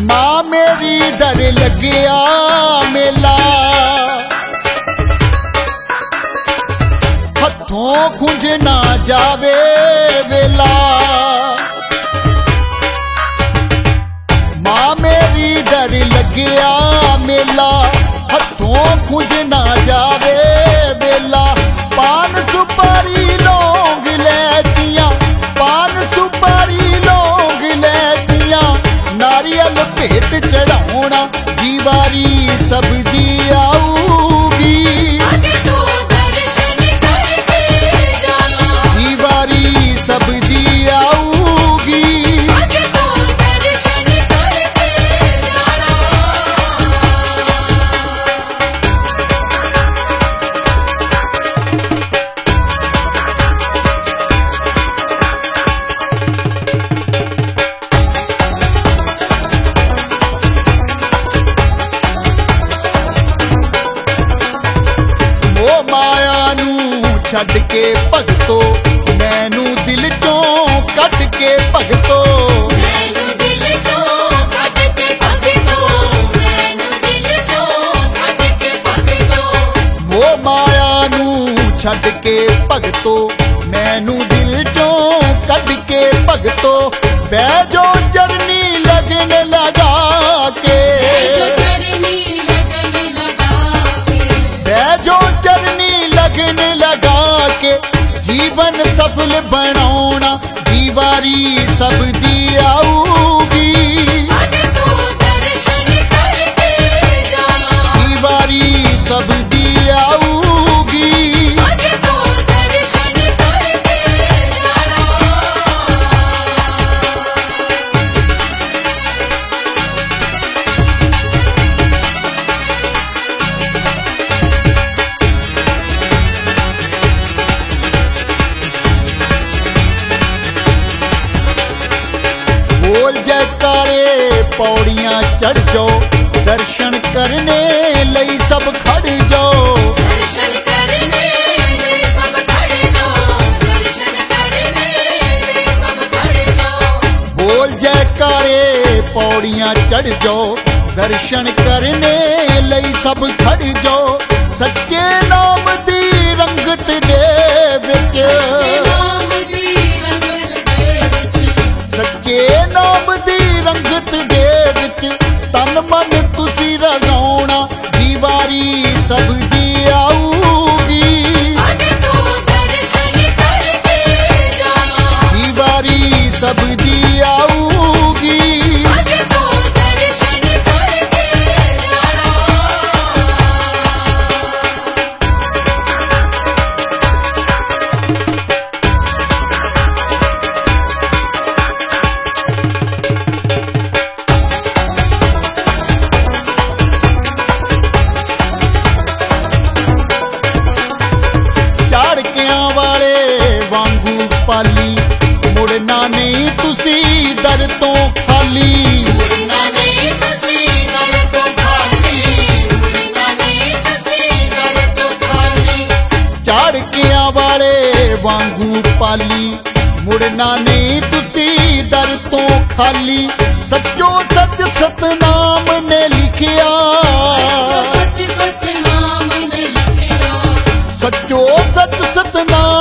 मां मेरी दर लग्या मेला, हथों खुंज ना जावे वेला। मां मेरी दर लग्या मेला, हथों खुंज ना जावे वेला। पान सुपारी लौंग इलायचियां, पान सुपारी लौंग इलायचियां, नारियल भेंट चढ़ाउणा जी वारी सब दी आऊगी। जी वारी सब दी आऊगी। छड़ के भगतो मैनू दिल चों कट के भगतो, मैनू दिल चों कट के भगतो, मैनू दिल चों कट के भगतो। मोह माया नू छड़ के भगतो मैनू दिल चों कट के भगतो। बैजो चरनी लगन लगा के, बैजो चरनी लगन लगा के, जीवन सफल बनाउणा जी वारी सब दी आऊगी। जी वारी सब दी आऊगी। बोल जयकारे पौड़ियां चढ़ जाओ, दर्शन करने लई सब खड़ जाओ। दर्शन करने लई सब खड़ जाओ, दर्शन करने लई सब खड़ जाओ। बोल जयकारे पौड़ियां चढ़ जाओ, दर्शन करने लई सब खड़ जाओ। सच्चे नाम दी रंगत दे विच, सच्चे नाम दी रंगत दे विच, तन मन तुसी रगाउणा जी वारी सब दी आऊगी। जी वारी सब दी आऊगी। पाली मुड़ना नहीं तुसी दर तो खाली, मुड़ना नहीं तुसी दर तो खाली, मुड़ना नहीं तुसी दर तो खाली। झाड़कियां वाले वांगू पाली मुड़ना नहीं तुसी दर तो खाली। सच्चो सच सतनाम ने लिखिया, सच सतनाम ने लिखिया, सच्चो सच सतनाम